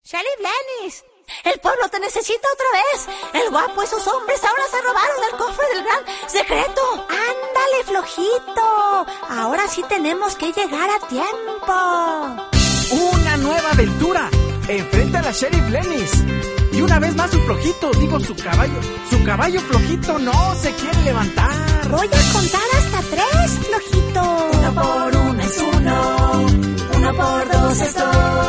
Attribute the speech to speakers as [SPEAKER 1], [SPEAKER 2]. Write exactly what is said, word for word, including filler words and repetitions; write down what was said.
[SPEAKER 1] Sheriff Lennis, el pueblo te necesita otra vez. El guapo y sus hombres ahora se robaron el cofre del gran secreto. Ándale, flojito. Ahora sí tenemos que llegar a tiempo.
[SPEAKER 2] Una nueva aventura. Enfrenta a la Sheriff Lennis. Y una vez más su flojito, digo su caballo. Su caballo flojito no se quiere levantar.
[SPEAKER 1] Voy a contar hasta tres, flojito.
[SPEAKER 3] Uno por uno es uno. Uno por dos es dos.